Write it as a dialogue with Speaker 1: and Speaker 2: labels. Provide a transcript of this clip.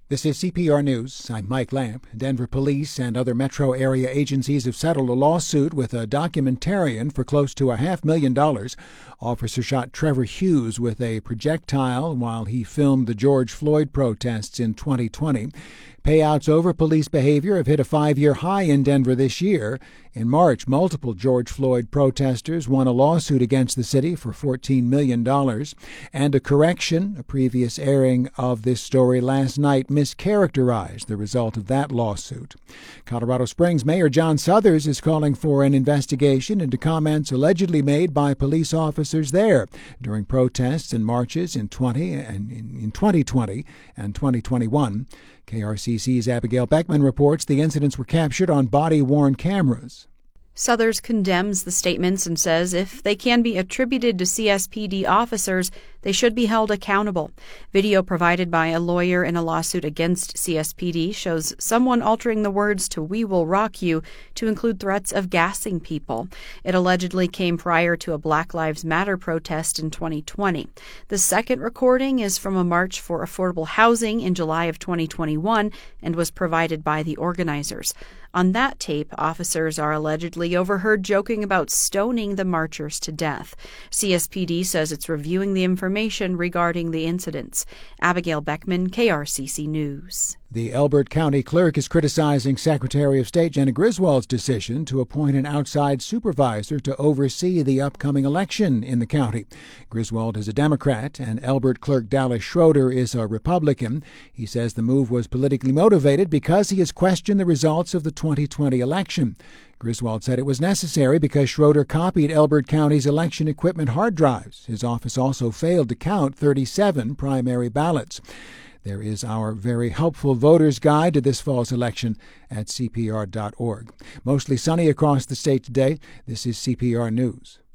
Speaker 1: This is CPR News. I'm Mike Lamp. Denver police and other metro area agencies have settled a lawsuit with a documentarian for close to $500,000. Officer shot Trevor Hughes with a projectile while he filmed the George Floyd protests in 2020. Payouts over police behavior have hit a 5-year high in Denver this year. In March, multiple George Floyd protesters won a lawsuit against the city for $14 million. And a correction, a previous airing of this story last night, mischaracterized the result of that lawsuit. Colorado Springs Mayor John Suthers is calling for an investigation into comments allegedly made by police officers there during protests and marches in 2020 and 2021. KRCC's Abigail Beckman reports the incidents were captured on body-worn cameras.
Speaker 2: Suthers condemns the statements and says if they can be attributed to CSPD officers, they should be held accountable. Video provided by a lawyer in a lawsuit against CSPD shows someone altering the words to "We will rock you" to include threats of gassing people. It allegedly came prior to a Black Lives Matter protest in 2020. The second recording is from a march for affordable housing in July of 2021 and was provided by the organizers. On that tape, officers are allegedly overheard joking about stoning the marchers to death. CSPD says it's reviewing the information regarding the incidents. Abigail Beckman, KRCC News.
Speaker 1: The Elbert County Clerk is criticizing Secretary of State Jena Griswold's decision to appoint an outside supervisor to oversee the upcoming election in the county. Griswold is a Democrat, and Elbert Clerk Dallas Schroeder is a Republican. He says the move was politically motivated because he has questioned the results of the 2020 election. Griswold said it was necessary because Schroeder copied Elbert County's election equipment hard drives. His office also failed to count 37 primary ballots. There is our very helpful voter's guide to this fall's election at CPR.org. Mostly sunny across the state today. This is CPR News.